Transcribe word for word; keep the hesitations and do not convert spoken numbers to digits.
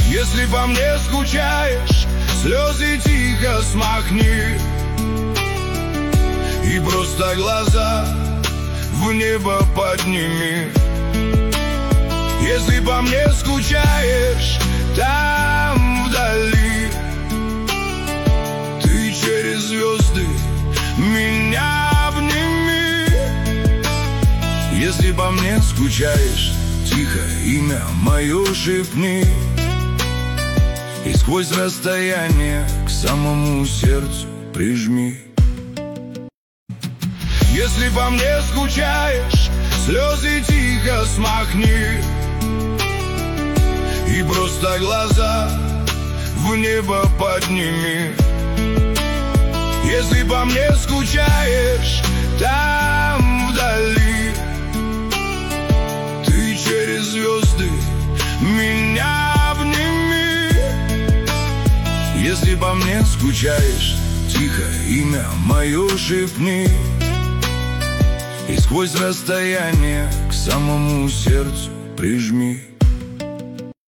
Если по мне скучаешь, слезы тихо смахни и просто глаза в небо подними. Если по мне скучаешь, там вдали ты через звезды меня обними. Если по мне скучаешь, тихо имя мое шепни, и сквозь расстояние к самому сердцу прижми. Если по мне скучаешь, слезы тихо смахни и просто глаза в небо подними. Если по мне скучаешь, там вдали ты через звезды меня обними. Если по мне скучаешь, тихо имя мое шепни, и сквозь расстояние к самому сердцу прижми.